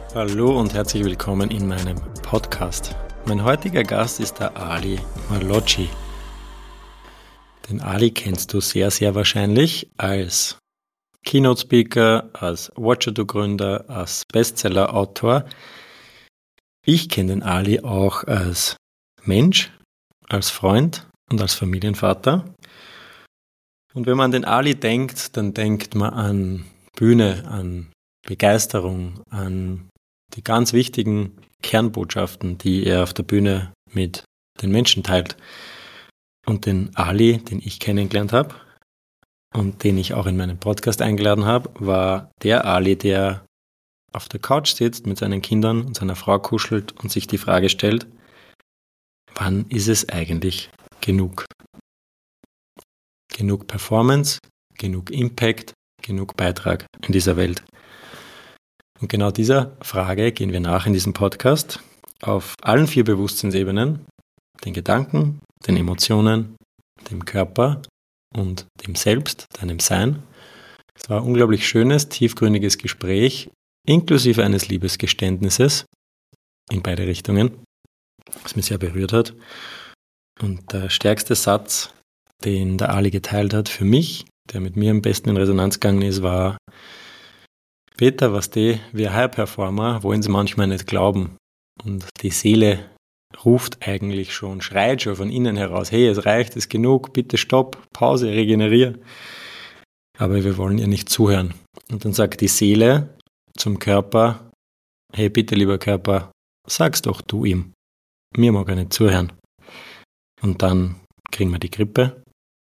Hallo und herzlich willkommen in meinem Podcast. Mein heutiger Gast ist der Ali Malocci. Den Ali kennst du sehr, sehr wahrscheinlich als Keynote-Speaker, als Watcher-Do-Gründer, als Bestseller-Autor. Ich kenne den Ali auch als Mensch, als Freund und als Familienvater. Und wenn man an den Ali denkt, dann denkt man an Bühne, an Begeisterung, an die ganz wichtigen Kernbotschaften, die er auf der Bühne mit den Menschen teilt. Und den Ali, den ich kennengelernt habe und den ich auch in meinen Podcast eingeladen habe, war der Ali, der auf der Couch sitzt mit seinen Kindern und seiner Frau kuschelt und sich die Frage stellt, wann ist es eigentlich genug? Genug Performance, genug Impact, genug Beitrag in dieser Welt. Und genau dieser Frage gehen wir nach in diesem Podcast auf allen 4 Bewusstseinsebenen, den Gedanken, den Emotionen, dem Körper und dem Selbst, deinem Sein. Es war ein unglaublich schönes, tiefgründiges Gespräch, inklusive eines Liebesgeständnisses in beide Richtungen, was mich sehr berührt hat. Und der stärkste Satz, den der Ali geteilt hat für mich, der mit mir am besten in Resonanz gegangen ist, war: Peter, wir High-Performer wollen es manchmal nicht glauben. Und die Seele ruft eigentlich schon, schreit schon von innen heraus, hey, es reicht, es ist genug, bitte stopp, Pause, regeneriere. Aber wir wollen ihr nicht zuhören. Und dann sagt die Seele zum Körper, hey, bitte, lieber Körper, sag's doch du ihm. Mir mag er nicht zuhören. Und dann kriegen wir die Grippe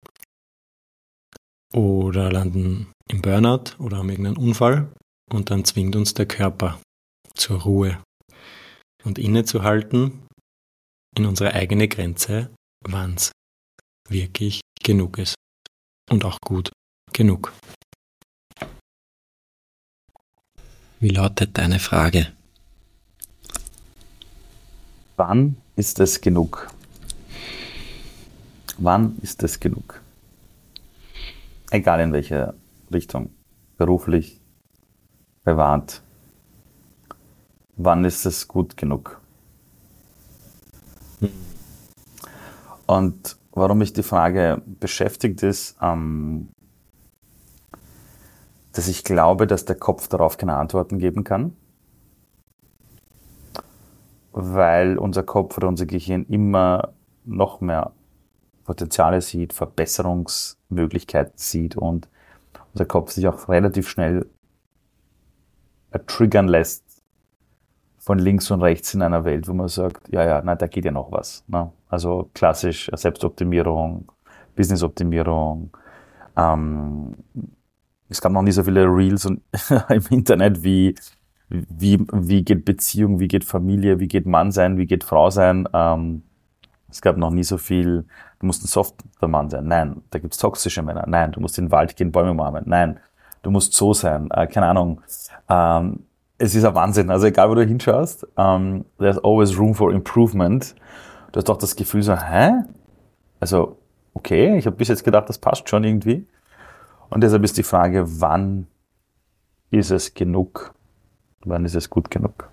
oder landen im Burnout oder haben irgendeinen Unfall. Und dann zwingt uns der Körper zur Ruhe und innezuhalten in unsere eigene Grenze, wann es wirklich genug ist und auch gut genug. Wie lautet deine Frage? Wann ist es genug? Wann ist es genug? Egal in welche Richtung, beruflich, privat. Wann ist es gut genug? Und warum mich die Frage beschäftigt ist, dass ich glaube, dass der Kopf darauf keine Antworten geben kann, weil unser Kopf oder unser Gehirn immer noch mehr Potenziale sieht, Verbesserungsmöglichkeiten sieht und unser Kopf sich auch relativ schnell triggern lässt von links und rechts in einer Welt, wo man sagt, da geht ja noch was. Ne? Also klassisch Selbstoptimierung, Businessoptimierung. Es gab noch nie so viele Reels im Internet wie geht Beziehung, wie geht Familie, wie geht Mann sein, wie geht Frau sein. Es gab noch nie so viel, du musst ein softer Mann sein. Nein, da gibt's toxische Männer. Nein, du musst in den Wald gehen, Bäume umarmen. Nein, du musst so sein. Keine Ahnung. Es ist ein Wahnsinn. Also egal, wo du hinschaust, there's always room for improvement. Du hast doch das Gefühl so, Also, okay, ich habe bis jetzt gedacht, das passt schon irgendwie. Und deshalb ist die Frage, wann ist es genug? Wann ist es gut genug?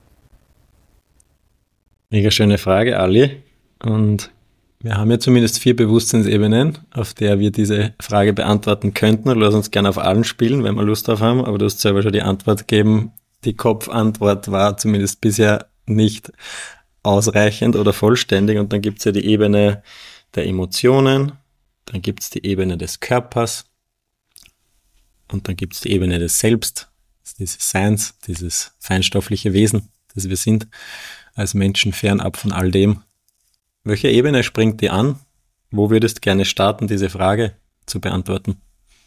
Mega schöne Frage, Ali. Und wir haben ja zumindest 4 Bewusstseinsebenen, auf der wir diese Frage beantworten könnten. Lass uns gerne auf allen spielen, wenn wir Lust drauf haben. Aber du hast selber schon die Antwort gegeben. Die Kopfantwort war zumindest bisher nicht ausreichend oder vollständig. Und dann gibt es ja die Ebene der Emotionen, dann gibt es die Ebene des Körpers und dann gibt es die Ebene des Selbst, dieses Seins, dieses feinstoffliche Wesen, das wir sind, als Menschen fernab von all dem. Welche Ebene springt dir an? Wo würdest du gerne starten, diese Frage zu beantworten?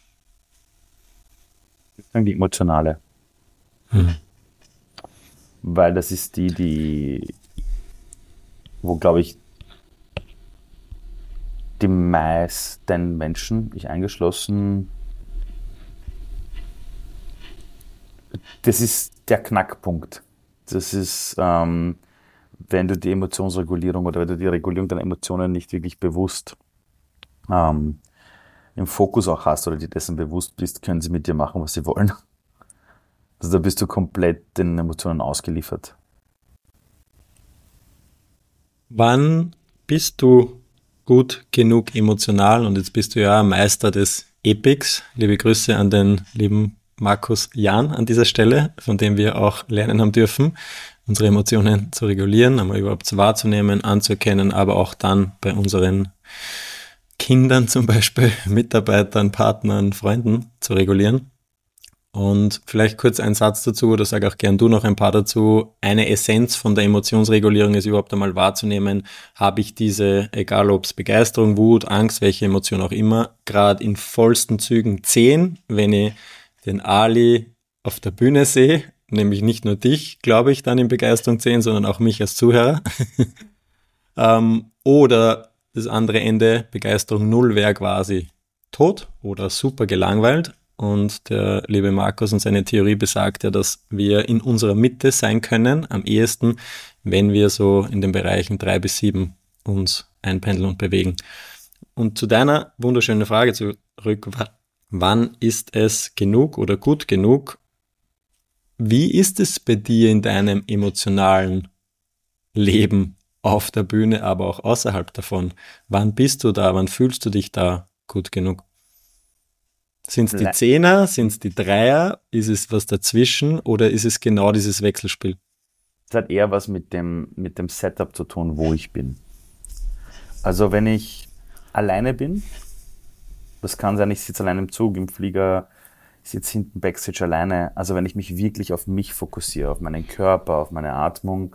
Die emotionale. Weil das ist die, wo, glaube ich, die meisten Menschen, ich eingeschlossen, das ist der Knackpunkt. Das ist, wenn du die Emotionsregulierung oder wenn du die Regulierung deiner Emotionen nicht wirklich bewusst im Fokus auch hast oder dir dessen bewusst bist, können sie mit dir machen, was sie wollen. Also da bist du komplett den Emotionen ausgeliefert. Wann bist du gut genug emotional? Und jetzt bist du ja Meister des Epics. Liebe Grüße an den lieben Markus Jahn an dieser Stelle, von dem wir auch lernen haben dürfen, unsere Emotionen zu regulieren, einmal überhaupt wahrzunehmen, anzuerkennen, aber auch dann bei unseren Kindern zum Beispiel, Mitarbeitern, Partnern, Freunden zu regulieren. Und vielleicht kurz ein Satz dazu, oder sag auch gern du noch ein paar dazu. Eine Essenz von der Emotionsregulierung ist überhaupt einmal wahrzunehmen, habe ich diese, egal ob es Begeisterung, Wut, Angst, welche Emotion auch immer, gerade in vollsten Zügen 10, wenn ich den Ali auf der Bühne sehe, nämlich nicht nur dich, glaube ich, dann in Begeisterung 10, sondern auch mich als Zuhörer. Oder das andere Ende, Begeisterung 0 wäre quasi tot oder super gelangweilt. Und der liebe Markus und seine Theorie besagt ja, dass wir in unserer Mitte sein können, am ehesten, wenn wir so in den Bereichen 3 bis 7 uns einpendeln und bewegen. Und zu deiner wunderschönen Frage zurück, wann ist es genug oder gut genug? Wie ist es bei dir in deinem emotionalen Leben auf der Bühne, aber auch außerhalb davon? Wann bist du da? Wann fühlst du dich da gut genug? Sind es die Zehner? Sind es die Dreier? Ist es was dazwischen? Oder ist es genau dieses Wechselspiel? Es hat eher was mit dem Setup zu tun, wo ich bin. Also wenn ich alleine bin, das kann sein, ich sitze alleine im Zug, im Flieger, ich sitze hinten Backstage alleine. Also wenn ich mich wirklich auf mich fokussiere, auf meinen Körper, auf meine Atmung,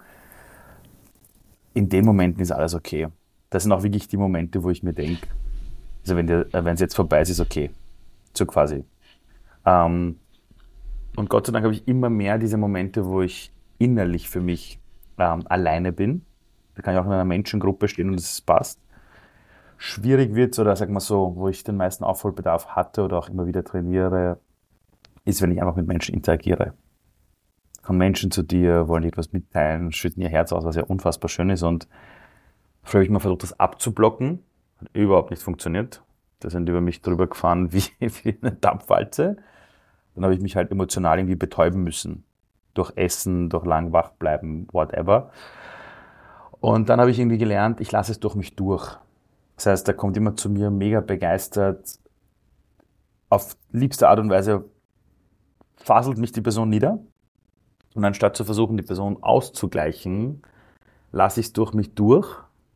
in den Momenten ist alles okay. Das sind auch wirklich die Momente, wo ich mir denke, also wenn es jetzt vorbei ist okay. So quasi. Und Gott sei Dank habe ich immer mehr diese Momente, wo ich innerlich für mich alleine bin. Da kann ich auch in einer Menschengruppe stehen und es passt. Schwierig wird oder sag mal so, wo ich den meisten Aufholbedarf hatte oder auch immer wieder trainiere, ist, wenn ich einfach mit Menschen interagiere. Kommen Menschen zu dir, wollen dir etwas mitteilen, schütten ihr Herz aus, was ja unfassbar schön ist. Und früher habe ich mal versucht, das abzublocken. Hat überhaupt nicht funktioniert. Da sind über mich drüber gefahren wie eine Dampfwalze. Dann habe ich mich halt emotional irgendwie betäuben müssen. Durch Essen, durch lang wach bleiben, whatever. Und dann habe ich irgendwie gelernt, ich lasse es durch mich durch. Das heißt, da kommt jemand zu mir mega begeistert. Auf liebste Art und Weise faselt mich die Person nieder. Und anstatt zu versuchen, die Person auszugleichen, lasse ich es durch mich durch.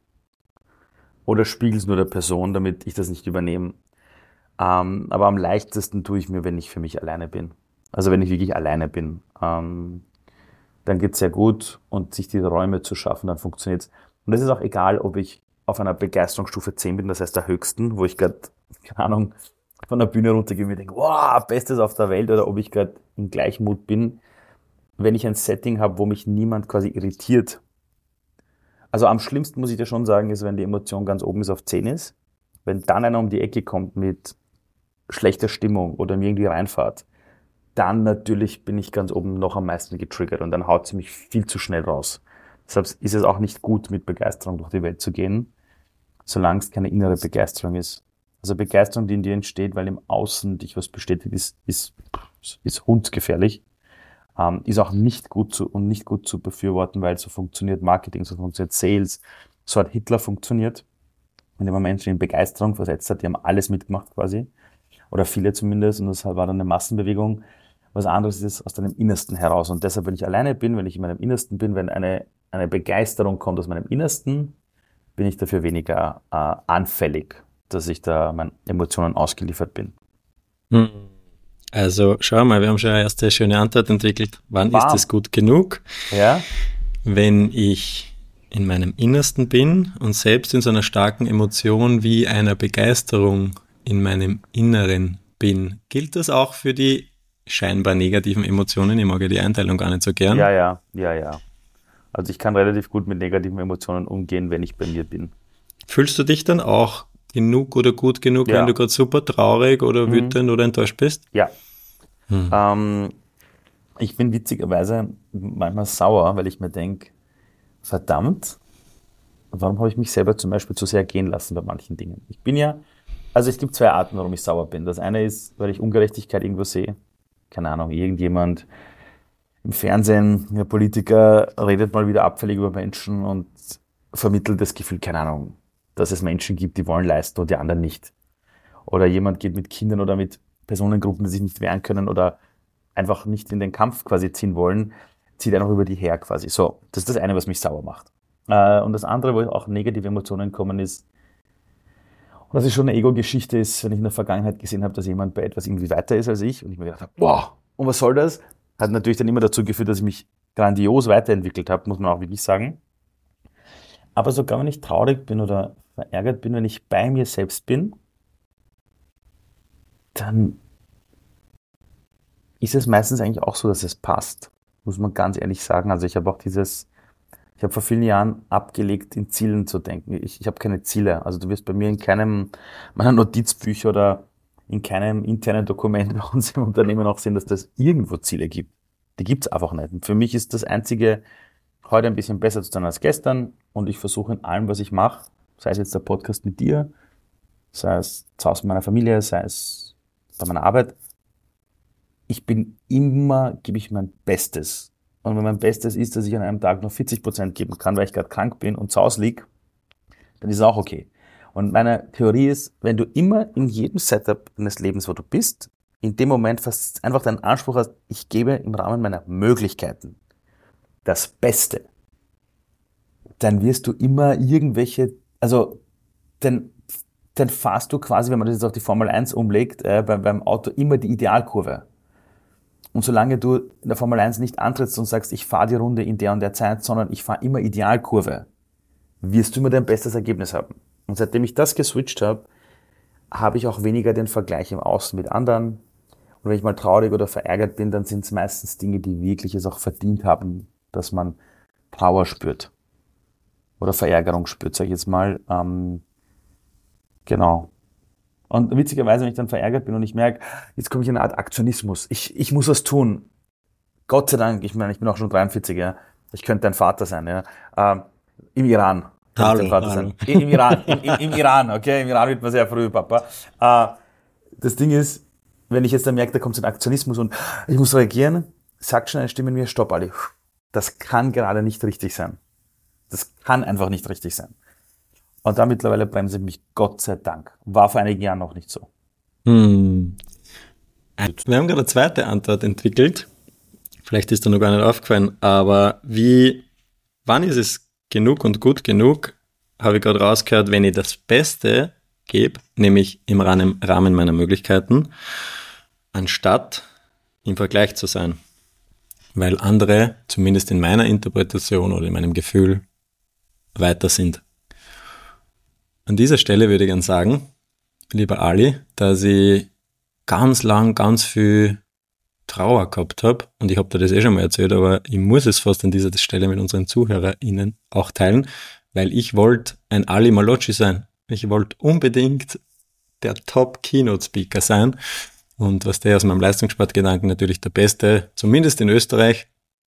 Oder spiegel es nur der Person, damit ich das nicht übernehme. Aber am leichtesten tue ich mir, wenn ich für mich alleine bin. Also wenn ich wirklich alleine bin. Dann geht es sehr gut und sich diese Räume zu schaffen, dann funktioniert es. Und es ist auch egal, ob ich auf einer Begeisterungsstufe 10 bin, das heißt der höchsten, wo ich gerade, keine Ahnung, von der Bühne runtergehe und mir denke, wow, Bestes auf der Welt, oder ob ich gerade im Gleichmut bin, wenn ich ein Setting habe, wo mich niemand quasi irritiert. Also am schlimmsten, muss ich dir schon sagen, ist, wenn die Emotion ganz oben ist, auf 10 ist. Wenn dann einer um die Ecke kommt mit schlechter Stimmung oder mir irgendwie reinfahrt, dann natürlich bin ich ganz oben noch am meisten getriggert und dann haut sie mich viel zu schnell raus. Deshalb ist es auch nicht gut, mit Begeisterung durch die Welt zu gehen, solange es keine innere Begeisterung ist. Also Begeisterung, die in dir entsteht, weil im Außen dich was bestätigt, ist hundsgefährlich. Ist auch nicht gut zu befürworten, weil so funktioniert Marketing, so funktioniert Sales, so hat Hitler funktioniert. Und wenn man Menschen in Begeisterung versetzt hat, die haben alles mitgemacht quasi, oder viele zumindest, und das war dann eine Massenbewegung. Was anderes ist aus deinem Innersten heraus. Und deshalb, wenn ich alleine bin, wenn ich in meinem Innersten bin, wenn eine Begeisterung kommt aus meinem Innersten, bin ich dafür weniger anfällig, dass ich da meinen Emotionen ausgeliefert bin. Also schau mal, wir haben schon eine erste schöne Antwort entwickelt. Wann ist es gut genug? Ja. Wenn ich in meinem Innersten bin und selbst in so einer starken Emotion wie einer Begeisterung in meinem Inneren bin. Gilt das auch für die scheinbar negativen Emotionen? Ich mag ja die Einteilung gar nicht so gern. Ja. Also ich kann relativ gut mit negativen Emotionen umgehen, wenn ich bei mir bin. Fühlst du dich dann auch genug oder gut genug, wenn du gerade super traurig oder wütend oder enttäuscht bist? Ja. Ich bin witzigerweise manchmal sauer, weil ich mir denke, verdammt, warum habe ich mich selber zum Beispiel zu sehr gehen lassen bei manchen Dingen? Also es gibt zwei Arten, warum ich sauer bin. Das eine ist, weil ich Ungerechtigkeit irgendwo sehe. Keine Ahnung, irgendjemand im Fernsehen, der Politiker redet mal wieder abfällig über Menschen und vermittelt das Gefühl, keine Ahnung, dass es Menschen gibt, die wollen leisten und die anderen nicht. Oder jemand geht mit Kindern oder mit Personengruppen, die sich nicht wehren können oder einfach nicht in den Kampf quasi ziehen wollen, zieht einfach über die her quasi. So, das ist das eine, was mich sauer macht. Und das andere, wo auch negative Emotionen kommen, ist, und das ist schon eine Ego-Geschichte, ist, wenn ich in der Vergangenheit gesehen habe, dass jemand bei etwas irgendwie weiter ist als ich und ich mir gedacht habe, boah, und was soll das? Hat natürlich dann immer dazu geführt, dass ich mich grandios weiterentwickelt habe, muss man auch wirklich sagen. Aber sogar wenn ich traurig bin oder verärgert bin, wenn ich bei mir selbst bin, dann ist es meistens eigentlich auch so, dass es passt, muss man ganz ehrlich sagen. Also ich habe auch ich habe vor vielen Jahren abgelegt, in Zielen zu denken. Ich habe keine Ziele. Also du wirst bei mir in keinem meiner Notizbücher oder in keinem internen Dokument bei uns im Unternehmen auch sehen, dass das irgendwo Ziele gibt. Die gibt's einfach nicht. Und für mich ist das Einzige, heute ein bisschen besser zu sein als gestern und ich versuche in allem, was ich mache, sei es jetzt der Podcast mit dir, sei es zu Hause mit meiner Familie, sei es bei meiner Arbeit, gebe ich mein Bestes. Und wenn mein Bestes ist, dass ich an einem Tag nur 40% geben kann, weil ich gerade krank bin und zu Hause liege, dann ist es auch okay. Und meine Theorie ist, wenn du immer in jedem Setup deines Lebens, wo du bist, in dem Moment fast einfach deinen Anspruch hast, ich gebe im Rahmen meiner Möglichkeiten das Beste, dann wirst du immer dann, dann fahrst du quasi, wenn man das jetzt auf die Formel 1 umlegt, beim Auto immer die Idealkurve. Und solange du in der Formel 1 nicht antrittst und sagst, ich fahre die Runde in der und der Zeit, sondern ich fahre immer Idealkurve, wirst du immer dein bestes Ergebnis haben. Und seitdem ich das geswitcht habe, habe ich auch weniger den Vergleich im Außen mit anderen. Und wenn ich mal traurig oder verärgert bin, dann sind es meistens Dinge, die wirklich es auch verdient haben, dass man Trauer spürt. Oder Verärgerung spürt, sage ich jetzt mal. Genau. Und witzigerweise, wenn ich dann verärgert bin und ich merke, jetzt komme ich in eine Art Aktionismus. Ich muss was tun. Gott sei Dank, ich meine, ich bin auch schon 43, ja. Ich könnte dein Vater sein, ja. Im Iran. Hallo, Dein Vater sein. Im Iran, im Iran, okay. Im Iran wird man sehr früh, Papa. Das Ding ist, wenn ich jetzt dann merke, da kommt so ein Aktionismus und ich muss reagieren, sagt schon eine Stimme in mir, stopp, Ali. Das kann gerade nicht richtig sein. Das kann einfach nicht richtig sein. Und da mittlerweile bremse ich mich, Gott sei Dank. War vor einigen Jahren noch nicht so. Wir haben gerade eine zweite Antwort entwickelt. Vielleicht ist dir noch gar nicht aufgefallen, aber wann ist es genug und gut genug, habe ich gerade rausgehört, wenn ich das Beste gebe, nämlich im Rahmen meiner Möglichkeiten, anstatt im Vergleich zu sein. Weil andere, zumindest in meiner Interpretation oder in meinem Gefühl, weiter sind. An dieser Stelle würde ich gerne sagen, lieber Ali, dass ich ganz lang ganz viel Trauer gehabt habe und ich habe dir das schon mal erzählt, aber ich muss es fast an dieser Stelle mit unseren ZuhörerInnen auch teilen, weil ich wollte ein Ali Malocci sein. Ich wollte unbedingt der Top-Keynote-Speaker sein und was der aus meinem Leistungssportgedanken natürlich der Beste, zumindest in Österreich,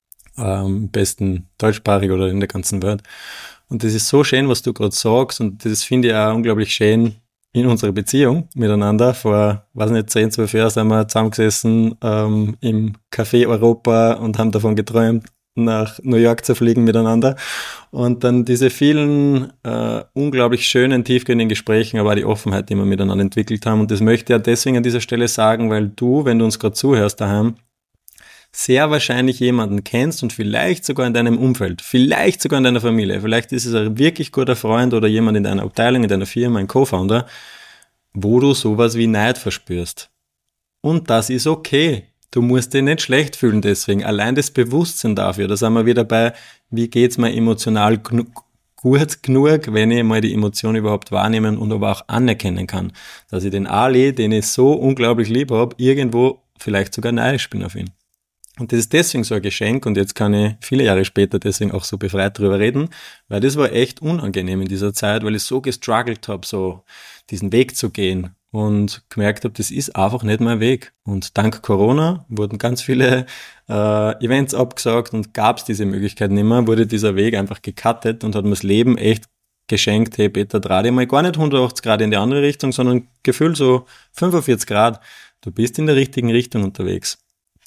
besten deutschsprachig oder in der ganzen Welt. Und das ist so schön, was du gerade sagst und das finde ich auch unglaublich schön in unserer Beziehung miteinander. Vor, 10, 12 Jahren sind wir zusammengesessen im Café Europa und haben davon geträumt, nach New York zu fliegen miteinander. Und dann diese vielen unglaublich schönen, tiefgehenden Gesprächen, aber auch die Offenheit, die wir miteinander entwickelt haben. Und das möchte ich ja deswegen an dieser Stelle sagen, weil du, wenn du uns gerade zuhörst daheim, sehr wahrscheinlich jemanden kennst und vielleicht sogar in deinem Umfeld, vielleicht sogar in deiner Familie, vielleicht ist es ein wirklich guter Freund oder jemand in deiner Abteilung, in deiner Firma, ein Co-Founder, wo du sowas wie Neid verspürst. Und das ist okay. Du musst dich nicht schlecht fühlen deswegen. Allein das Bewusstsein dafür, da sind wir wieder bei, wie geht's mir emotional gut genug, wenn ich mal die Emotion überhaupt wahrnehmen und aber auch anerkennen kann. Dass ich den Ali, den ich so unglaublich lieb habe, irgendwo vielleicht sogar neidisch bin auf ihn. Und das ist deswegen so ein Geschenk und jetzt kann ich viele Jahre später deswegen auch so befreit drüber reden, weil das war echt unangenehm in dieser Zeit, weil ich so gestruggelt habe, so diesen Weg zu gehen und gemerkt habe, das ist einfach nicht mein Weg. Und dank Corona wurden ganz viele Events abgesagt und gab es diese Möglichkeit nicht mehr, wurde dieser Weg einfach gecuttet und hat mir das Leben echt geschenkt, hey Peter, dreh dich mal gar nicht 180 Grad in die andere Richtung, sondern gefühlt so 45 Grad. Du bist in der richtigen Richtung unterwegs.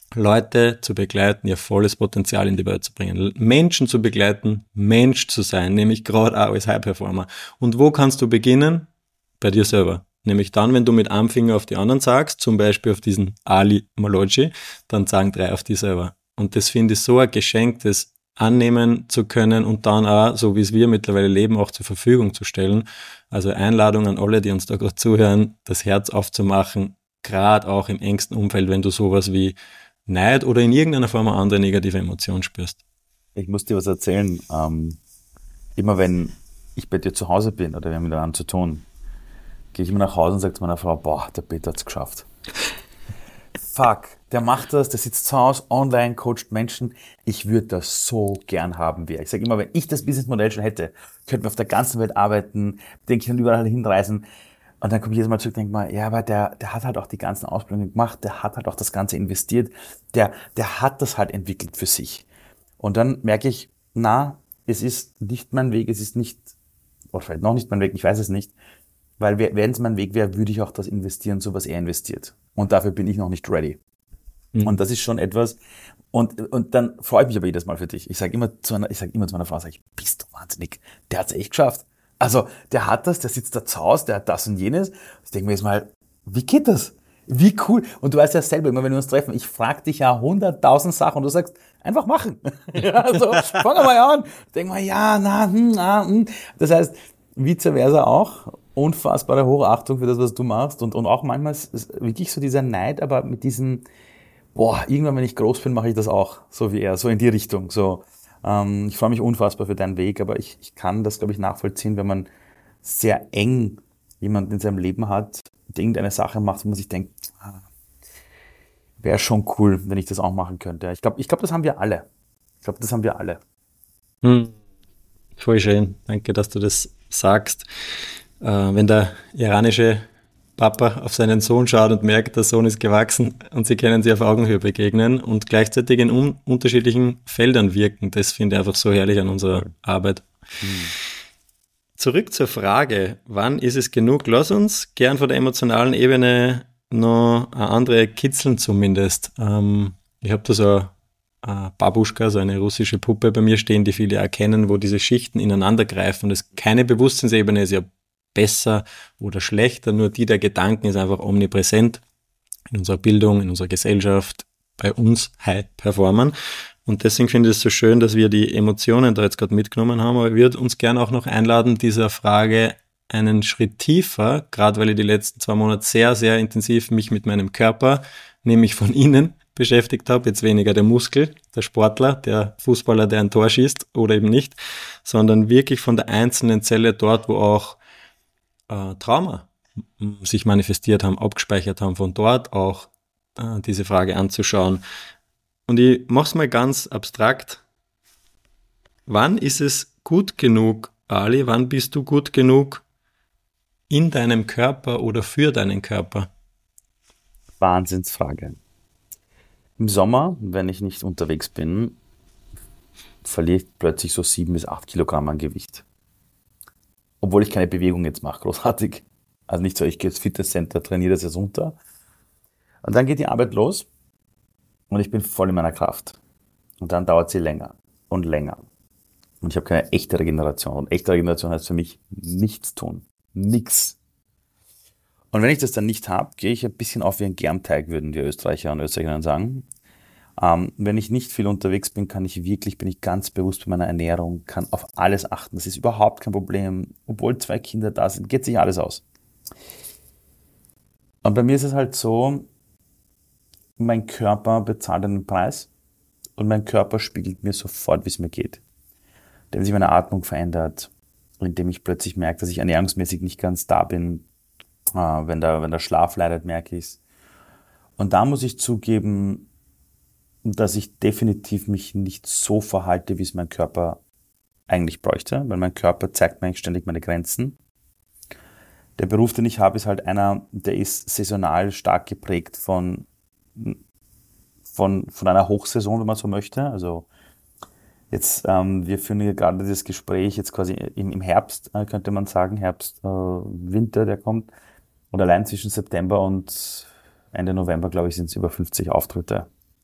Leute zu begleiten, ihr volles Potenzial in die Welt zu bringen. Menschen zu begleiten, Mensch zu sein, nämlich gerade auch als High-Performer. Und wo kannst du beginnen? Bei dir selber. Nämlich dann, wenn du mit einem Finger auf die anderen sagst, zum Beispiel auf diesen Ali Maloji, dann sagen 3 auf die selber. Und das finde ich so ein Geschenk, das annehmen zu können und dann auch, so wie es wir mittlerweile leben, auch zur Verfügung zu stellen. Also Einladung an alle, die uns da gerade zuhören, das Herz aufzumachen, gerade auch im engsten Umfeld, wenn du sowas wie Neid oder in irgendeiner Form eine andere negative Emotion spürst. Ich muss dir was erzählen. Immer wenn ich bei dir zu Hause bin oder wir haben miteinander zu tun, gehe ich immer nach Hause und sage zu meiner Frau, boah, der Peter hat's geschafft. Fuck, der macht das, der sitzt zu Hause, online, coacht Menschen. Ich würde das so gern haben wie er. Ich sage immer, wenn ich das Businessmodell schon hätte, könnten wir auf der ganzen Welt arbeiten, denke ich, und überall hinreisen. Und dann komme ich jedes Mal zurück und denke mal, ja, aber der hat halt auch die ganzen Ausbildungen gemacht, der hat halt auch das Ganze investiert, der hat das halt entwickelt für sich. Und dann merke ich, es ist nicht mein Weg, es ist nicht, oder vielleicht noch nicht mein Weg, ich weiß es nicht, weil wenn es mein Weg wäre, würde ich auch das investieren, so was er investiert. Und dafür bin ich noch nicht ready. Mhm. Und das ist schon etwas, und dann freue ich mich aber jedes Mal für dich. Ich sage immer zu meiner Frau, bist du wahnsinnig, der hat es echt geschafft. Also, der hat das, der sitzt da zu Hause, der hat das und jenes. Ich denke mir jetzt mal, wie geht das? Wie cool. Und du weißt ja selber, immer wenn wir uns treffen, ich frage dich ja 100.000 Sachen und du sagst, einfach machen. Ja, so, fang mal an. Ich denke mal, ja, Das heißt, vice versa auch, unfassbare Hochachtung für das, was du machst. Und auch manchmal ist wirklich so dieser Neid, aber mit diesem, irgendwann, wenn ich groß bin, mache ich das auch, so wie er, so in die Richtung, so. Ich freue mich unfassbar für deinen Weg, aber ich kann das, glaube ich, nachvollziehen, wenn man sehr eng jemanden in seinem Leben hat, der irgendeine Sache macht, wo man sich denkt, wäre schon cool, wenn ich das auch machen könnte. Ich glaube, das haben wir alle. Voll schön. Danke, dass du das sagst. Wenn der iranische Papa auf seinen Sohn schaut und merkt, der Sohn ist gewachsen und sie können sich auf Augenhöhe begegnen und gleichzeitig in unterschiedlichen Feldern wirken. Das finde ich einfach so herrlich an unserer Arbeit. Zurück zur Frage, wann ist es genug? Lass uns gern von der emotionalen Ebene noch eine andere kitzeln zumindest. Ich habe da so eine Babuschka, so eine russische Puppe bei mir stehen, die viele erkennen, wo diese Schichten ineinander greifen. Das keine Bewusstseinsebene ist ja besser oder schlechter, nur die der Gedanken ist einfach omnipräsent in unserer Bildung, in unserer Gesellschaft, bei uns High-Performern. Und deswegen finde ich es so schön, dass wir die Emotionen da jetzt gerade mitgenommen haben, aber ich würde uns gerne auch noch einladen, dieser Frage einen Schritt tiefer, gerade weil ich die letzten 2 Monate sehr, sehr intensiv mich mit meinem Körper, nämlich von innen, beschäftigt habe, jetzt weniger der Muskel, der Sportler, der Fußballer, der ein Tor schießt oder eben nicht, sondern wirklich von der einzelnen Zelle dort, wo auch Trauma sich manifestiert haben, abgespeichert haben, von dort auch diese Frage anzuschauen. Und ich mache es mal ganz abstrakt. Wann ist es gut genug, Ali? Wann bist du gut genug in deinem Körper oder für deinen Körper? Wahnsinnsfrage. Im Sommer, wenn ich nicht unterwegs bin, verliere ich plötzlich so 7 bis 8 Kilogramm an Gewicht. Obwohl ich keine Bewegung jetzt mache, großartig. Also nicht so, ich gehe ins Fitnesscenter, trainiere das jetzt runter. Und dann geht die Arbeit los und ich bin voll in meiner Kraft. Und dann dauert sie länger und länger. Und ich habe keine echte Regeneration. Und echte Regeneration heißt für mich nichts tun. Nix. Und wenn ich das dann nicht habe, gehe ich ein bisschen auf wie ein Germteig, würden die Österreicher und Österreicherinnen sagen. Wenn ich nicht viel unterwegs bin, bin ich ganz bewusst bei meiner Ernährung, kann auf alles achten. Das ist überhaupt kein Problem. Obwohl 2 Kinder da sind, geht sich alles aus. Und bei mir ist es halt so, mein Körper bezahlt einen Preis und mein Körper spiegelt mir sofort, wie es mir geht. Indem sich meine Atmung verändert, indem ich plötzlich merke, dass ich ernährungsmäßig nicht ganz da bin. Wenn der Schlaf leidet, merke ich es. Und da muss ich zugeben, dass ich definitiv mich nicht so verhalte, wie es mein Körper eigentlich bräuchte, weil mein Körper zeigt mir eigentlich ständig meine Grenzen. Der Beruf, den ich habe, ist halt einer, der ist saisonal stark geprägt von einer Hochsaison, wenn man so möchte. Also jetzt, wir führen hier gerade dieses Gespräch jetzt quasi im Herbst, könnte man sagen, Herbst, Winter, der kommt. Und allein zwischen September und Ende November, glaube ich, sind es über 50 Auftritte.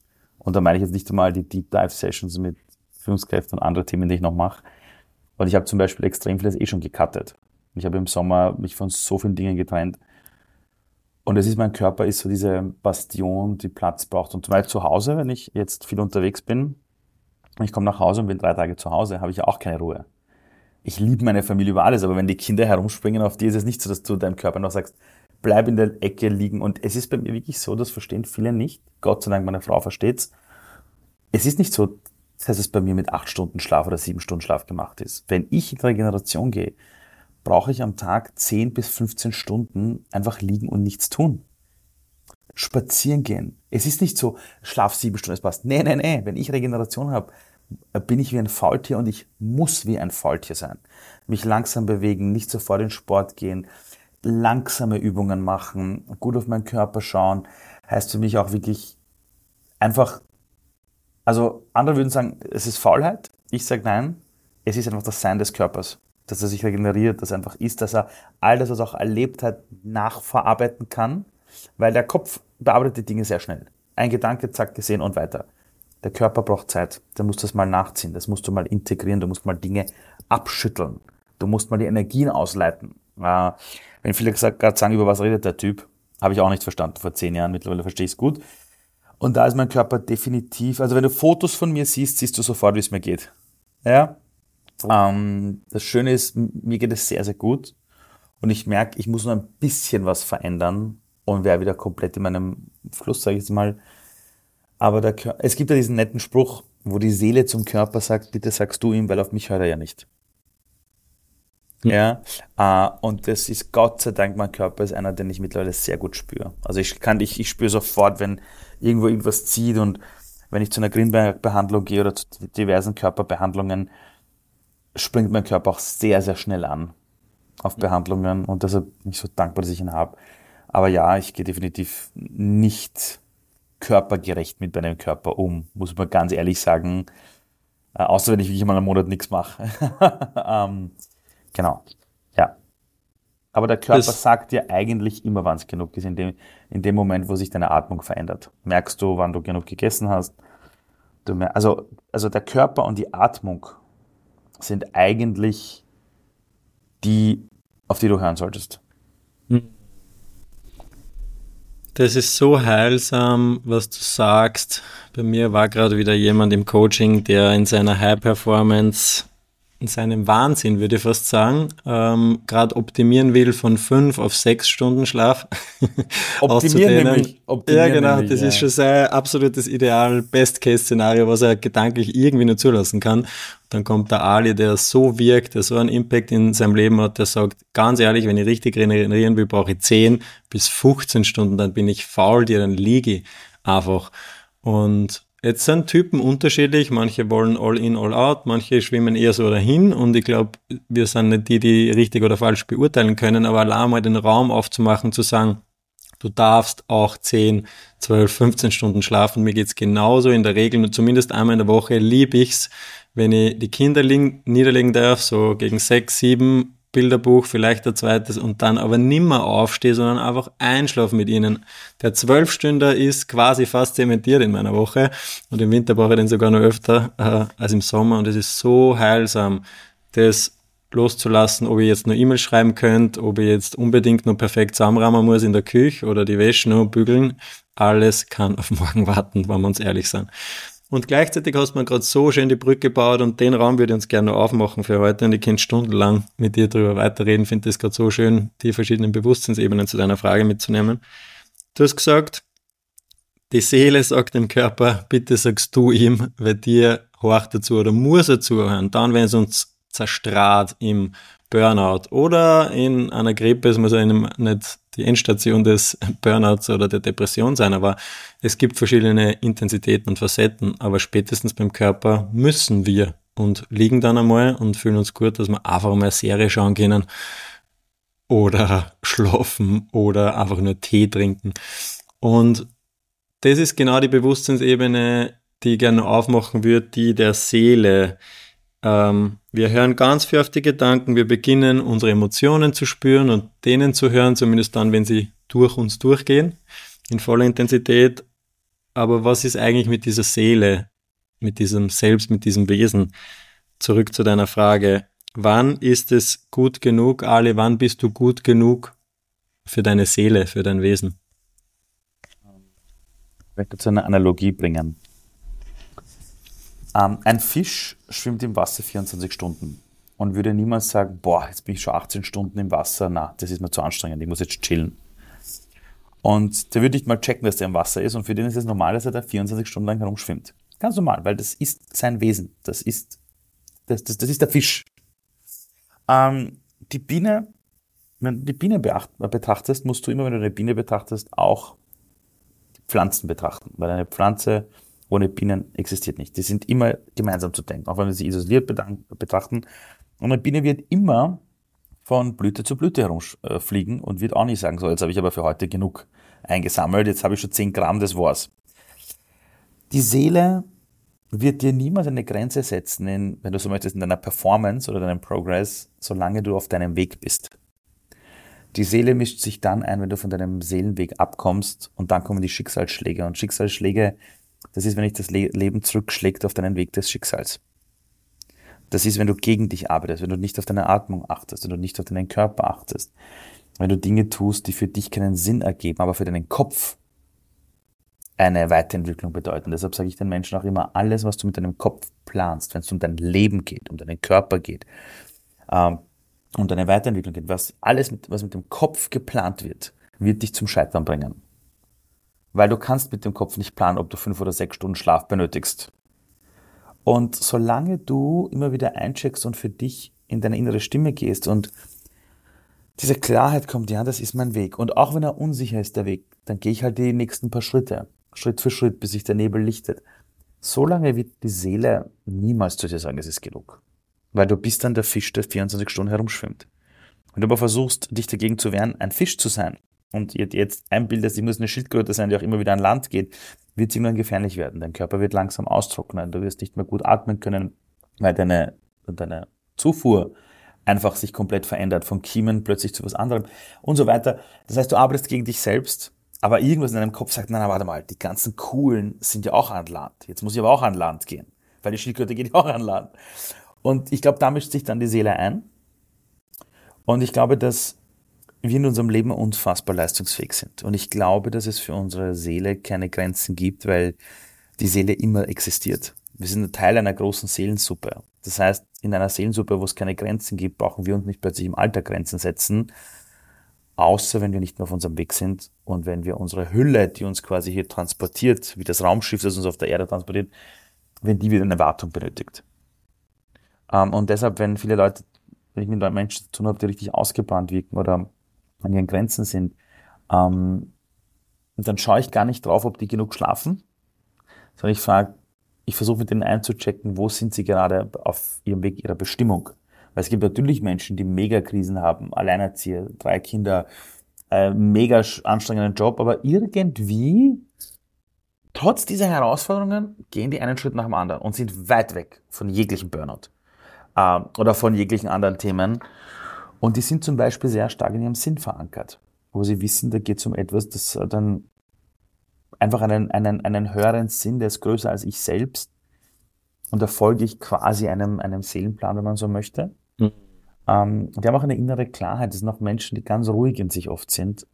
Und da meine ich jetzt nicht einmal die Deep Dive Sessions mit Führungskräften und andere Themen, die ich noch mache. Und ich habe zum Beispiel extrem vieles schon gecuttet. Ich habe im Sommer mich von so vielen Dingen getrennt. Und mein Körper ist so diese Bastion, die Platz braucht. Und zum Beispiel zu Hause, wenn ich jetzt viel unterwegs bin, ich komme nach Hause und bin 3 Tage zu Hause, habe ich ja auch keine Ruhe. Ich liebe meine Familie über alles, aber wenn die Kinder herumspringen auf die, ist es nicht so, dass du deinem Körper noch sagst, bleib in der Ecke liegen. Und es ist bei mir wirklich so, das verstehen viele nicht. Gott sei Dank, meine Frau versteht's. Es ist nicht so, dass es bei mir mit 8 Stunden Schlaf oder 7 Stunden Schlaf gemacht ist. Wenn ich in die Regeneration gehe, brauche ich am Tag 10 bis 15 Stunden einfach liegen und nichts tun. Spazieren gehen. Es ist nicht so, Schlaf 7 Stunden, es passt. Nee. Wenn ich Regeneration habe, bin ich wie ein Faultier und ich muss wie ein Faultier sein. Mich langsam bewegen, nicht sofort in Sport gehen, langsame Übungen machen, gut auf meinen Körper schauen, heißt für mich auch wirklich einfach, also andere würden sagen, es ist Faulheit. Ich sage nein, es ist einfach das Sein des Körpers. Dass er sich regeneriert, dass er einfach ist, dass er all das, was er auch erlebt hat, nachverarbeiten kann, weil der Kopf bearbeitet die Dinge sehr schnell. Ein Gedanke, zack, gesehen und weiter. Der Körper braucht Zeit, der muss das mal nachziehen, das musst du mal integrieren, du musst mal Dinge abschütteln, du musst mal die Energien ausleiten. Wenn viele gerade sagen, über was redet der Typ, habe ich auch nicht verstanden vor 10 Jahren, mittlerweile verstehe ich es gut. Und da ist mein Körper definitiv, also wenn du Fotos von mir siehst, siehst du sofort, wie es mir geht. Ja. Das Schöne ist, mir geht es sehr, sehr gut und ich merke, ich muss nur ein bisschen was verändern und wäre wieder komplett in meinem Fluss, sage ich jetzt mal. Aber es gibt ja diesen netten Spruch, wo die Seele zum Körper sagt, bitte sagst du ihm, weil auf mich hört er ja nicht. Ja, und das ist Gott sei Dank, mein Körper ist einer, den ich mittlerweile sehr gut spüre. Also ich spüre sofort, wenn irgendwo irgendwas zieht und wenn ich zu einer Grünberg-Behandlung gehe oder zu diversen Körperbehandlungen, springt mein Körper auch sehr, sehr schnell an auf Behandlungen und deshalb bin ich so dankbar, dass ich ihn habe. Aber ja, ich gehe definitiv nicht körpergerecht mit meinem Körper um, muss man ganz ehrlich sagen, außer wenn ich wirklich mal einen Monat nichts mache. Genau, ja. Aber der Körper sagt dir eigentlich immer, wann es genug ist, in dem Moment, wo sich deine Atmung verändert. Merkst du, wann du genug gegessen hast. Also der Körper und die Atmung sind eigentlich die, auf die du hören solltest. Das ist so heilsam, was du sagst. Bei mir war gerade wieder jemand im Coaching, der in seiner High-Performance, in seinem Wahnsinn, würde ich fast sagen, gerade optimieren will von 5 auf 6 Stunden Schlaf. Optimieren nämlich. Ja, genau, das ist schon sein absolutes Ideal, Best-Case-Szenario, was er gedanklich irgendwie nur zulassen kann. Dann kommt der Ali, der so wirkt, der so einen Impact in seinem Leben hat, der sagt, ganz ehrlich, wenn ich richtig regenerieren will, brauche ich 10 bis 15 Stunden, dann bin ich faul, dann liege ich einfach. Und jetzt sind Typen unterschiedlich, manche wollen all in, all out, manche schwimmen eher so dahin und ich glaube, wir sind nicht die richtig oder falsch beurteilen können, aber allein mal den Raum aufzumachen, zu sagen, du darfst auch 10, 12, 15 Stunden schlafen, mir geht's genauso in der Regel, zumindest einmal in der Woche liebe ich's, wenn ich die Kinder niederlegen darf, so gegen 6, 7, Bilderbuch, vielleicht ein zweites und dann aber nimmer aufstehe, sondern einfach einschlafen mit ihnen. Der 12-Stünder ist quasi fast zementiert in meiner Woche und im Winter brauche ich den sogar noch öfter als im Sommer und es ist so heilsam, das loszulassen, ob ich jetzt nur E-Mail schreiben könnte, ob ich jetzt unbedingt nur perfekt zusammenrahmen muss in der Küche oder die Wäsche nur bügeln. Alles kann auf morgen warten, wenn wir uns ehrlich sind. Und gleichzeitig hast man gerade so schön die Brücke gebaut und den Raum würde ich uns gerne noch aufmachen für heute und ich könnte stundenlang mit dir darüber weiterreden. Ich finde das gerade so schön, die verschiedenen Bewusstseinsebenen zu deiner Frage mitzunehmen. Du hast gesagt, die Seele sagt dem Körper, bitte sagst du ihm, weil dir horcht dazu oder muss er zuhören. Dann, wenn es uns zerstrahlt im Burnout oder in einer Grippe, es muss einem nicht die Endstation des Burnouts oder der Depression sein, aber es gibt verschiedene Intensitäten und Facetten, aber spätestens beim Körper müssen wir und liegen dann einmal und fühlen uns gut, dass wir einfach mal eine Serie schauen können oder schlafen oder einfach nur Tee trinken. Und das ist genau die Bewusstseinsebene, die ich gerne aufmachen würde, die der Seele. Wir hören ganz viel auf die Gedanken, wir beginnen unsere Emotionen zu spüren und denen zu hören, zumindest dann, wenn sie durch uns durchgehen, in voller Intensität. aber was ist eigentlich mit dieser Seele, mit diesem Selbst, mit diesem Wesen? Zurück zu deiner Frage. Wann ist es gut genug, Ali? Wann bist du gut genug für deine Seele, für dein Wesen? Ich möchte dazu eine Analogie bringen. Ein Fisch schwimmt im Wasser 24 Stunden und würde niemals sagen, boah, jetzt bin ich schon 18 Stunden im Wasser, na, das ist mir zu anstrengend, ich muss jetzt chillen. Und der würde nicht mal checken, dass der im Wasser ist, und für den ist es normal, dass er da 24 Stunden lang herumschwimmt. Ganz normal, weil das ist sein Wesen, das ist der Fisch. Die Biene, wenn du die Biene betrachtest, musst du immer, wenn du eine Biene betrachtest, auch Pflanzen betrachten, weil eine Pflanze ohne Bienen existiert nicht. Die sind immer gemeinsam zu denken, auch wenn wir sie isoliert betrachten. Und eine Biene wird immer von Blüte zu Blüte herumfliegen und wird auch nicht sagen, so, jetzt habe ich aber für heute genug eingesammelt, jetzt habe ich schon 10 Gramm, das war's. Die Seele wird dir niemals eine Grenze setzen, wenn du so möchtest, in deiner Performance oder deinem Progress, solange du auf deinem Weg bist. Die Seele mischt sich dann ein, wenn du von deinem Seelenweg abkommst, und dann kommen die Schicksalsschläge. Und Schicksalsschläge, das ist, wenn dich das Leben zurückschlägt auf deinen Weg des Schicksals. Das ist, wenn du gegen dich arbeitest, wenn du nicht auf deine Atmung achtest, wenn du nicht auf deinen Körper achtest, wenn du Dinge tust, die für dich keinen Sinn ergeben, aber für deinen Kopf eine Weiterentwicklung bedeuten. Deshalb sage ich den Menschen auch immer, alles, was du mit deinem Kopf planst, wenn es um dein Leben geht, um deinen Körper geht, um deine Weiterentwicklung geht, was mit dem Kopf geplant wird, wird dich zum Scheitern bringen. Weil du kannst mit dem Kopf nicht planen, ob du 5 oder 6 Stunden Schlaf benötigst. Und solange du immer wieder eincheckst und für dich in deine innere Stimme gehst und diese Klarheit kommt, ja, das ist mein Weg. Und auch wenn er unsicher ist, der Weg, dann gehe ich halt die nächsten paar Schritte, Schritt für Schritt, bis sich der Nebel lichtet. Solange wird die Seele niemals zu dir sagen, es ist genug. Weil du bist dann der Fisch, der 24 Stunden herumschwimmt. Wenn du aber versuchst, dich dagegen zu wehren, ein Fisch zu sein, und jetzt einbildest, ich muss eine Schildkröte sein, die auch immer wieder an Land geht, wird es irgendwann gefährlich werden. Dein Körper wird langsam austrocknen, du wirst nicht mehr gut atmen können, weil deine Zufuhr einfach sich komplett verändert, von Kiemen plötzlich zu was anderem und so weiter. Das heißt, du arbeitest gegen dich selbst, aber irgendwas in deinem Kopf sagt, nein, warte mal, die ganzen Coolen sind ja auch an Land. Jetzt muss ich aber auch an Land gehen, weil die Schildkröte geht ja auch an Land. Und ich glaube, da mischt sich dann die Seele ein. Und ich glaube, dass wir in unserem Leben unfassbar leistungsfähig sind. Und ich glaube, dass es für unsere Seele keine Grenzen gibt, weil die Seele immer existiert. Wir sind ein Teil einer großen Seelensuppe. Das heißt, in einer Seelensuppe, wo es keine Grenzen gibt, brauchen wir uns nicht plötzlich im Alter Grenzen setzen, außer wenn wir nicht mehr auf unserem Weg sind und wenn wir unsere Hülle, die uns quasi hier transportiert, wie das Raumschiff, das uns auf der Erde transportiert, wenn die wieder eine Wartung benötigt. Und deshalb, wenn viele Leute, wenn ich mit Menschen zu tun habe, die richtig ausgebrannt wirken oder an ihren Grenzen sind, dann schaue ich gar nicht drauf, ob die genug schlafen, sondern ich versuche mit denen einzuchecken, wo sind sie gerade auf ihrem Weg ihrer Bestimmung. Weil es gibt natürlich Menschen, die Megakrisen haben, Alleinerzieher, 3 Kinder, mega anstrengenden Job, aber irgendwie, trotz dieser Herausforderungen, gehen die einen Schritt nach dem anderen und sind weit weg von jeglichem Burnout oder von jeglichen anderen Themen. Und die sind zum Beispiel sehr stark in ihrem Sinn verankert, wo sie wissen, da geht es um etwas, das dann einfach einen höheren Sinn, der ist größer als ich selbst. Und da folge ich quasi einem Seelenplan, wenn man so möchte. Mhm. Die haben auch eine innere Klarheit. Das sind auch Menschen, die ganz ruhig in sich oft sind.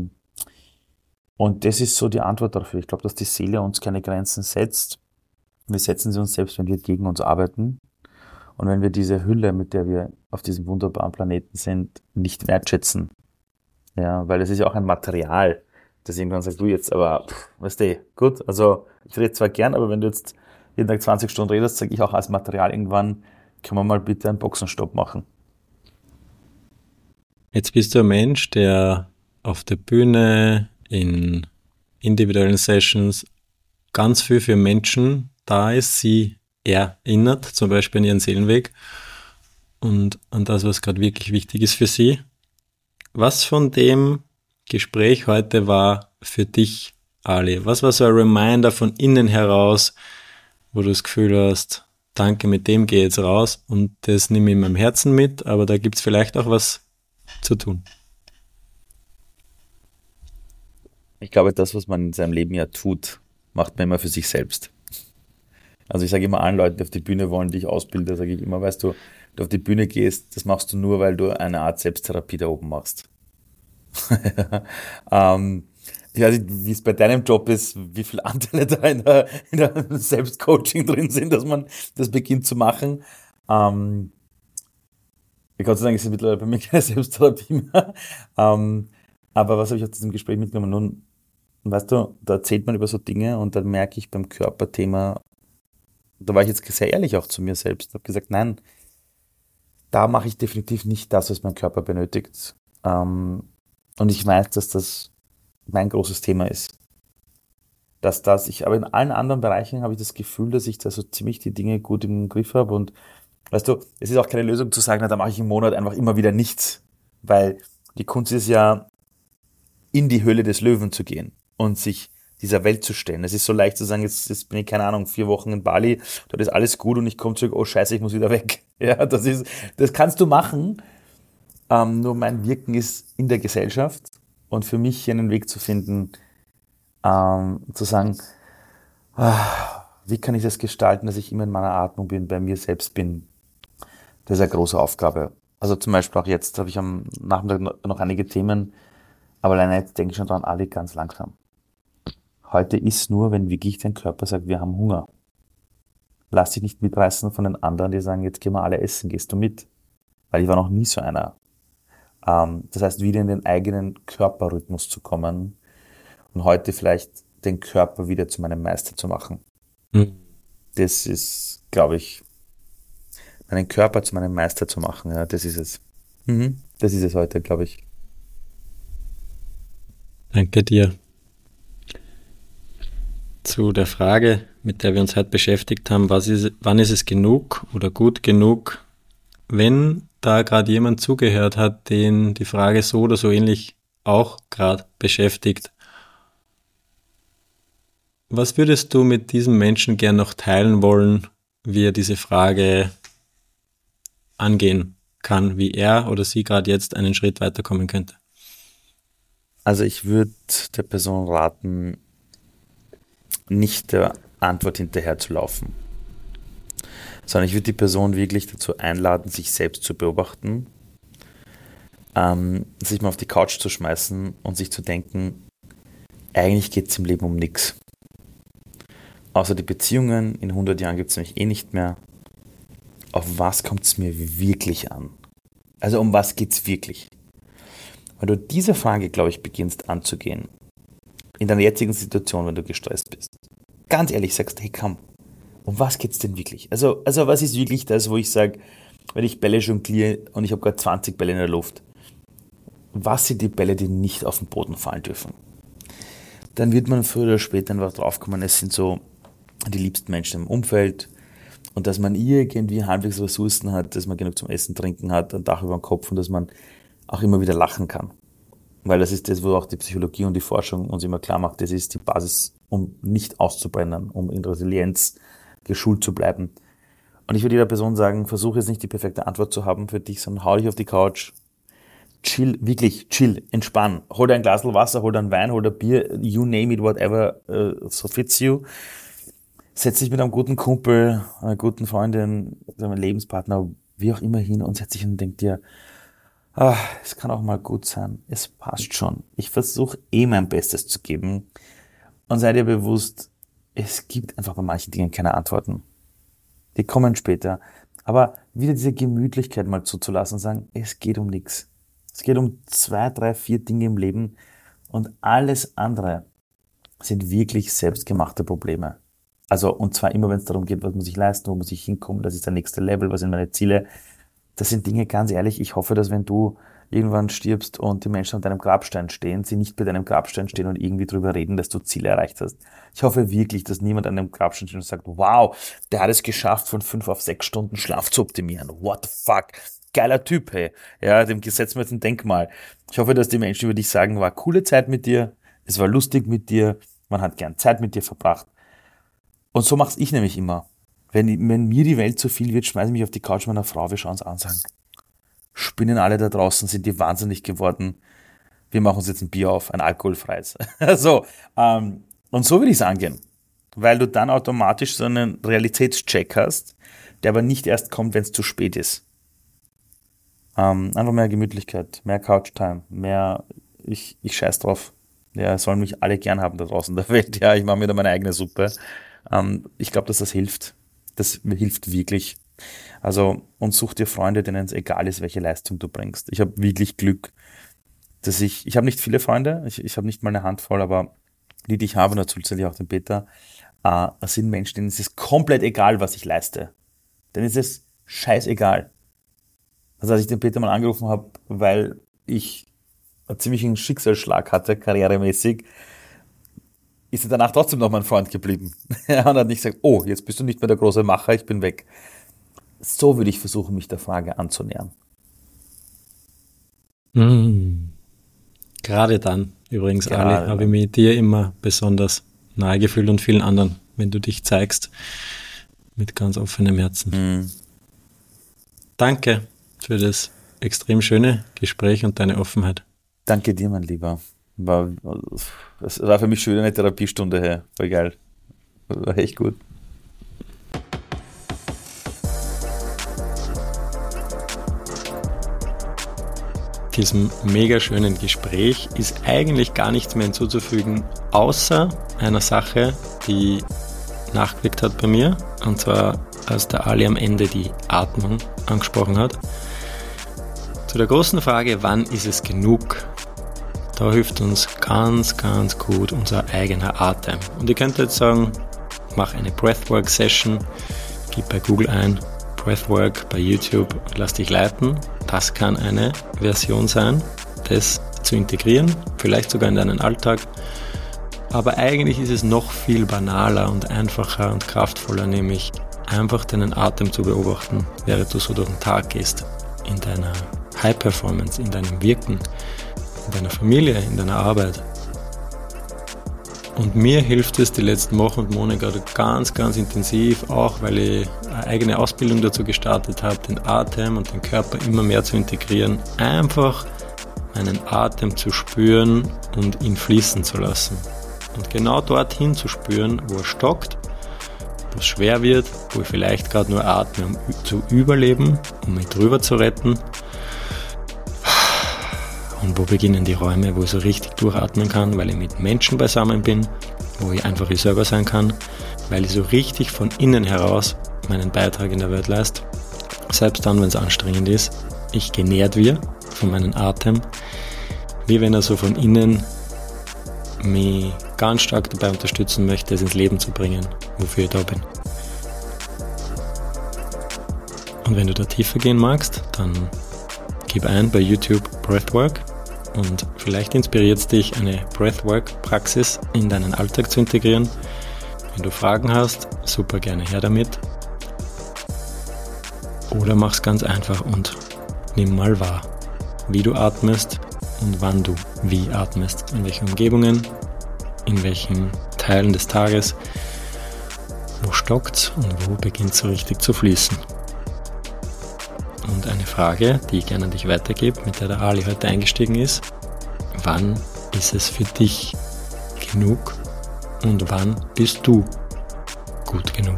Und das ist so die Antwort dafür. Ich glaube, dass die Seele uns keine Grenzen setzt. Wir setzen sie uns selbst, wenn wir gegen uns arbeiten. Und wenn wir diese Hülle, mit der wir auf diesem wunderbaren Planeten sind, nicht wertschätzen. Ja, weil es ist ja auch ein Material, das irgendwann sagt, du jetzt, aber, weißt du, gut, also ich rede zwar gern, aber wenn du jetzt jeden Tag 20 Stunden redest, sage ich auch als Material irgendwann, können wir mal bitte einen Boxenstopp machen. Jetzt bist du ein Mensch, der auf der Bühne, in individuellen Sessions ganz viel für Menschen da ist, sie erinnert, zum Beispiel an ihren Seelenweg und an das, was gerade wirklich wichtig ist für sie. Was von dem Gespräch heute war für dich, Ali? Was war so ein Reminder von innen heraus, wo du das Gefühl hast, danke, mit dem gehe ich jetzt raus und das nehme ich in meinem Herzen mit, aber da gibt es vielleicht auch was zu tun? Ich glaube, das, was man in seinem Leben ja tut, macht man immer für sich selbst. Also ich sage immer allen Leuten, die auf die Bühne wollen, die ich ausbilde, sage ich immer, weißt du, wenn du auf die Bühne gehst, das machst du nur, weil du eine Art Selbsttherapie da oben machst. Ich weiß nicht, wie es bei deinem Job ist, wie viele Anteile da in der Selbstcoaching drin sind, dass man das beginnt zu machen. Ähm, Gott sei Dank ist es mittlerweile bei mir keine Selbsttherapie mehr. Ähm, aber was habe ich aus diesem Gespräch mitgenommen? Nun, weißt du, da erzählt man über so Dinge und dann merke ich beim Körperthema, da war ich jetzt sehr ehrlich auch zu mir selbst, habe gesagt, nein, da mache ich definitiv nicht das, was mein Körper benötigt. Und ich weiß, dass das mein großes Thema ist. Aber in allen anderen Bereichen habe ich das Gefühl, dass ich da so ziemlich die Dinge gut im Griff habe. Und weißt du, es ist auch keine Lösung zu sagen, na, da mache ich im Monat einfach immer wieder nichts. Weil die Kunst ist ja, in die Höhle des Löwen zu gehen und sich dieser Welt zu stellen. Es ist so leicht zu sagen, jetzt bin ich, keine Ahnung, 4 Wochen in Bali, dort ist alles gut und ich komme zurück, oh scheiße, ich muss wieder weg. Ja, das kannst du machen. Nur mein Wirken ist in der Gesellschaft und für mich einen Weg zu finden, zu sagen, wie kann ich das gestalten, dass ich immer in meiner Atmung bin, bei mir selbst bin. Das ist eine große Aufgabe. Also zum Beispiel auch jetzt habe ich am Nachmittag noch einige Themen, aber alleine jetzt denke ich schon dran, alle ganz langsam. Heute ist nur, wenn wirklich dein Körper sagt, wir haben Hunger. Lass dich nicht mitreißen von den anderen, die sagen, jetzt gehen wir alle essen, gehst du mit? Weil ich war noch nie so einer. Das heißt, wieder in den eigenen Körperrhythmus zu kommen und heute vielleicht den Körper wieder zu meinem Meister zu machen. Mhm. Das ist, glaube ich, meinen Körper zu meinem Meister zu machen. Ja, das ist es. Das ist es heute, glaube ich. Danke dir. Zu der Frage, mit der wir uns heute beschäftigt haben, wann ist es genug oder gut genug, wenn da gerade jemand zugehört hat, den die Frage so oder so ähnlich auch gerade beschäftigt. Was würdest du mit diesem Menschen gern noch teilen wollen, wie er diese Frage angehen kann, wie er oder sie gerade jetzt einen Schritt weiterkommen könnte? Also ich würde der Person raten, nicht der Antwort hinterher zu laufen, sondern ich würde die Person wirklich dazu einladen, sich selbst zu beobachten, sich mal auf die Couch zu schmeißen und sich zu denken, eigentlich geht es im Leben um nichts. Außer die Beziehungen, in 100 Jahren gibt es nämlich eh nicht mehr. Auf was kommt es mir wirklich an? Also um was geht es wirklich? Wenn du diese Frage, glaube ich, beginnst anzugehen, in deiner jetzigen Situation, wenn du gestresst bist, ganz ehrlich sagst, hey komm, um was geht's denn wirklich? Also was ist wirklich das, wo ich sage, wenn ich Bälle jongliere und ich habe gerade 20 Bälle in der Luft, was sind die Bälle, die nicht auf den Boden fallen dürfen? Dann wird man früher oder später einfach draufkommen, es sind so die liebsten Menschen im Umfeld und dass man irgendwie halbwegs Ressourcen hat, dass man genug zum Essen, Trinken hat, ein Dach über dem Kopf und dass man auch immer wieder lachen kann. Weil das ist das, wo auch die Psychologie und die Forschung uns immer klar macht, das ist die Basis, um nicht auszubrennen, um in Resilienz geschult zu bleiben. Und ich würde jeder Person sagen, versuche jetzt nicht die perfekte Antwort zu haben für dich, sondern hau dich auf die Couch, chill, wirklich chill, entspann. Hol dir ein Glas Wasser, hol dir ein Wein, hol dir Bier, you name it, whatever so fits you. Setz dich mit einem guten Kumpel, einer guten Freundin, einem Lebenspartner, wie auch immer hin und setz dich und denk dir, es kann auch mal gut sein, es passt schon. Ich versuche mein Bestes zu geben und sei dir bewusst, es gibt einfach bei manchen Dingen keine Antworten. Die kommen später. Aber wieder diese Gemütlichkeit mal zuzulassen und sagen, es geht um nichts. Es geht um 2, 3, 4 Dinge im Leben und alles andere sind wirklich selbstgemachte Probleme. Also, und zwar immer, wenn es darum geht, was muss ich leisten, wo muss ich hinkommen, das ist der nächste Level, was sind meine Ziele. Das sind Dinge, ganz ehrlich, ich hoffe, dass wenn du irgendwann stirbst und die Menschen an deinem Grabstein stehen, sie nicht bei deinem Grabstein stehen und irgendwie drüber reden, dass du Ziele erreicht hast. Ich hoffe wirklich, dass niemand an deinem Grabstein steht und sagt, wow, der hat es geschafft, von 5 auf 6 Stunden Schlaf zu optimieren. What the fuck? Geiler Typ, hey. Ja, dem setzen wir jetzt ein Denkmal. Ich hoffe, dass die Menschen über dich sagen, war coole Zeit mit dir, es war lustig mit dir, man hat gern Zeit mit dir verbracht. Und so mache ich nämlich immer. Wenn mir die Welt zu viel wird, schmeiße ich mich auf die Couch meiner Frau, wir schauen uns an und sagen, spinnen alle da draußen, sind die wahnsinnig geworden. Wir machen uns jetzt ein Bier auf, ein alkoholfreies. Und so will ich es angehen. weil du dann automatisch so einen Realitätscheck hast, der aber nicht erst kommt, wenn es zu spät ist. Einfach mehr Gemütlichkeit, mehr Couch-Time, mehr ich scheiß drauf. Ja, sollen mich alle gern haben da draußen in der Welt. Ja, ich mache mir da meine eigene Suppe. Ich glaube, dass das hilft. Das hilft wirklich. Also, und such dir Freunde, denen es egal ist, welche Leistung du bringst. Ich habe wirklich Glück, dass ich habe nicht viele Freunde, ich habe nicht mal eine Handvoll, aber die ich habe, und dazu zähle ich auch den Peter, das sind Menschen, denen ist es komplett egal, was ich leiste. Denen ist es scheißegal. Also als ich den Peter mal angerufen habe, weil ich einen ziemlichen Schicksalsschlag hatte, karrieremäßig, ist er danach trotzdem noch mein Freund geblieben. Er hat nicht gesagt, oh, jetzt bist du nicht mehr der große Macher, ich bin weg. So würde ich versuchen, mich der Frage anzunähern. Gerade dann, übrigens, Ali, habe ich mich dir immer besonders nahe gefühlt und vielen anderen, wenn du dich zeigst, mit ganz offenem Herzen. Danke für das extrem schöne Gespräch und deine Offenheit. Danke dir, mein Lieber. Es war für mich schön eine Therapiestunde her. Voll geil. War echt gut. Diesem mega schönen Gespräch ist eigentlich gar nichts mehr hinzuzufügen, außer einer Sache, die nachgewirkt hat bei mir. Und zwar, als der Ali am Ende die Atmung angesprochen hat. Zu der großen Frage, wann ist es genug? Da hilft uns ganz, ganz gut unser eigener Atem. Und ihr könnt jetzt sagen, mach eine Breathwork-Session, gib bei Google ein, Breathwork bei YouTube und lass dich leiten. Das kann eine Version sein, das zu integrieren, vielleicht sogar in deinen Alltag. Aber eigentlich ist es noch viel banaler und einfacher und kraftvoller, nämlich einfach deinen Atem zu beobachten, während du so durch den Tag gehst, in deiner High Performance, in deinem Wirken, in deiner Familie, in deiner Arbeit. Und mir hilft es die letzten Wochen und Monate gerade ganz, ganz intensiv, auch weil ich eine eigene Ausbildung dazu gestartet habe, den Atem und den Körper immer mehr zu integrieren, einfach meinen Atem zu spüren und ihn fließen zu lassen. Und genau dorthin zu spüren, wo er stockt, wo es schwer wird, wo ich vielleicht gerade nur atme, um zu überleben, um mich drüber zu retten. Und wo beginnen die Räume, wo ich so richtig durchatmen kann, weil ich mit Menschen beisammen bin, wo ich einfach ich selber sein kann, weil ich so richtig von innen heraus meinen Beitrag in der Welt leiste. Selbst dann, wenn es anstrengend ist, ich genährt wird von meinem Atem, wie wenn er so von innen mich ganz stark dabei unterstützen möchte, es ins Leben zu bringen, wofür ich da bin. Und wenn du da tiefer gehen magst, dann gib ein bei YouTube Breathwork und vielleicht inspiriert es dich, eine Breathwork-Praxis in deinen Alltag zu integrieren. Wenn du Fragen hast, super gerne her damit. Oder mach's ganz einfach und nimm mal wahr, wie du atmest und wann du wie atmest, in welchen Umgebungen, in welchen Teilen des Tages, wo stockt's und wo beginnt so richtig zu fließen. Und eine Frage, die ich gerne an dich weitergebe, mit der Ali heute eingestiegen ist: Wann ist es für dich genug und wann bist du gut genug?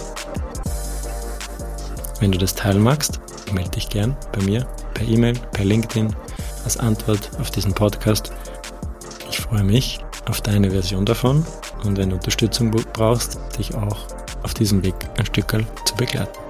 Wenn du das teilen magst, melde dich gern bei mir, per E-Mail, per LinkedIn, als Antwort auf diesen Podcast. Ich freue mich auf deine Version davon und wenn du Unterstützung brauchst, dich auch auf diesem Weg ein Stückchen zu begleiten.